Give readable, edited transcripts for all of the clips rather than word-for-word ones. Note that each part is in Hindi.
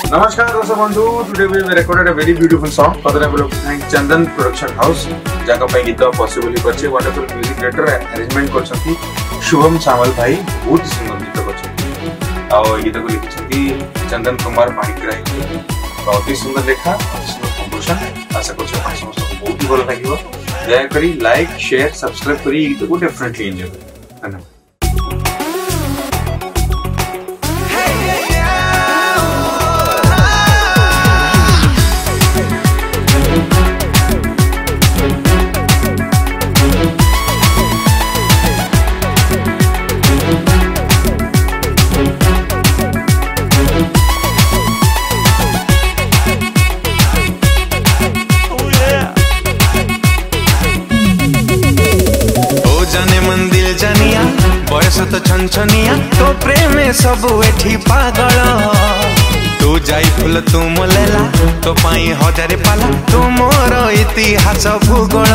नमस्कार दर्शक बंधु, today we have recorded a very beautiful song for the level of thank Chandan Production House जाका पे गीत पॉसिबल ही करछे वंडरफुल म्यूजिक डायरेक्टर अरेंजमेंट करछथि शुभम सामल भाई बहुत सुंदर गीत करछथि आ गीत को लिखछथि चंदन कुमार पाणिग्राही बहुत ही सुंदर लेखा सुंदर कंपोजिशन आशा करछे आप समस्त बहुत ही भलो लागिवो दया करी लाइक शेयर सब्सक्राइब करी गीत को डेफिनेटली एंजॉय धन्यवाद। बयस तो छनछनिया तो प्रेम सब एठी पागल तू जाई फूल तू मोलेला तो पाई हजारे पाला तू मोर इतिहास भूगोल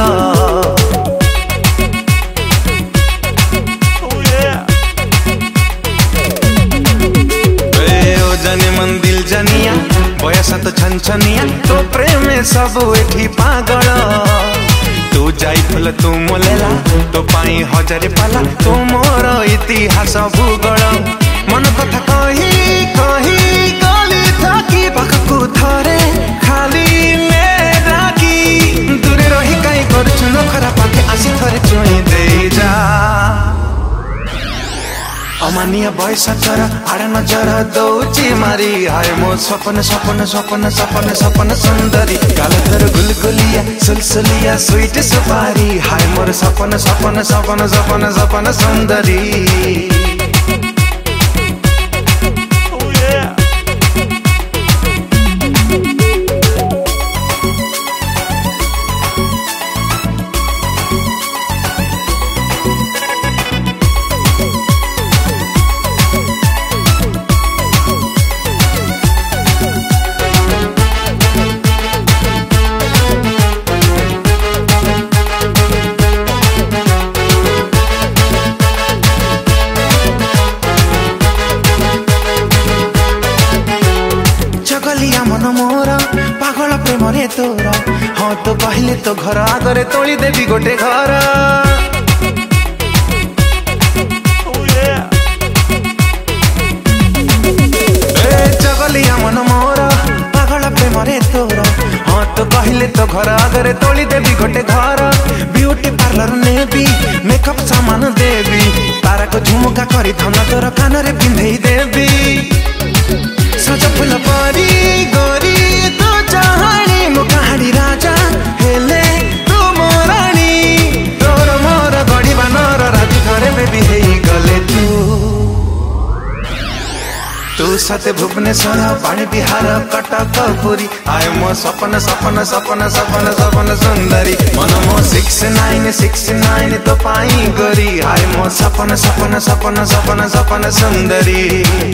ओ जाने मन दिल जानिया बयस तो छनछनिया तो प्रेम सब एठी पागल तू जाई फूल तू मोलेला तो पाई हजारे पाला तू मोर इतिहास भूगोल मन कथा कही कही गली थकी पाखकु थरे खाली मेरा की दूरे रही काई करछु नखरा पाखे आसी थरे चोई दे जा अमानिया बयस चर आड़ नजर दौची मारी हाय मो सपन सपन सपन सपन सपन सुंदरी गाल तर गुलगुलिया सुलसुलिया स्वीट सुपारी हाय मोर सपन सपन सपन सपन सपन सुंदरी मन मोर पागल प्रेम रे तोरा हाँ तो कहले तो घर आगरे तोली देवी गोटे घर जगलिया मन मोर पागल प्रेम रे तोरा हाँ तो कहले तो घर आगरे तोली देवी गोटे घर ब्यूटी पार्लर नेबी मेकअप सामान देवी तारा को झुमुका करी धन तोर कान रे पिंधेई देवी सज फूल परी गोरी तू चाहाणी मो कहाड़ी राजा हेले तू मोराणी तोर मोर गड़ी बानर राजी घरे बेबी हेई गले तू सते भुवनेश्वर पाणी बिहार कटक पुरी आय मो सपन सपन सपन सपन सपन सुंदरी मन मो 6969 तो पाई गोरी आय मो सपन सपन सपन सपन सपन सुंदरी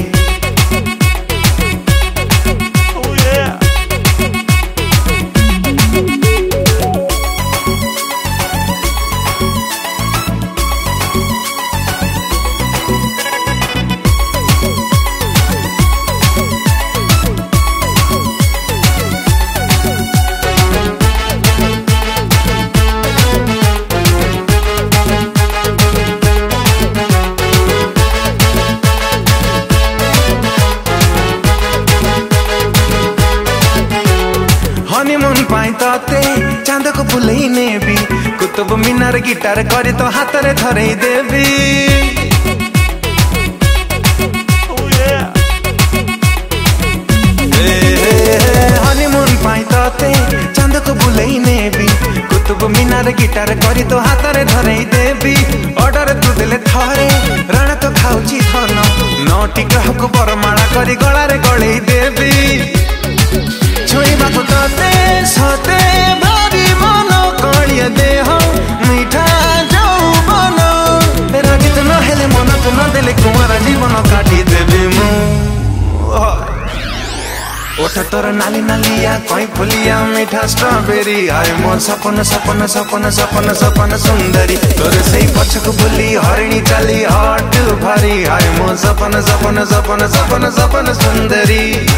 हनीमून पाई तते चांद को बुलई नेबी कुतुब मीनार गिटार करी तो हाथ रे धरई देवी हनीमून पाई तते चांद को बुलई नेबी कुतुब मीनार गिटार करी तो हाथ रे धरई देवी ऑर्डर तू देले थरे रण तो खाउची धन नटी ग्राहक बरमाला करी गला रे गळई देवी छुईबा को तते सते भारी मन कलिया देह मीठा जौवन राजी तो न हेले मन तो न देले कुमार जीवन काटी देबे मु ओठ तोर नाली नालिया कोई फुलिया मीठा स्ट्रॉबेरी आय मो सपन सपन सपन सपन सपन सुंदरी तोर से पछक बुली हरिणी चली हट भारी आय मो सपन सपन सपन सपन सपन सुंदरी।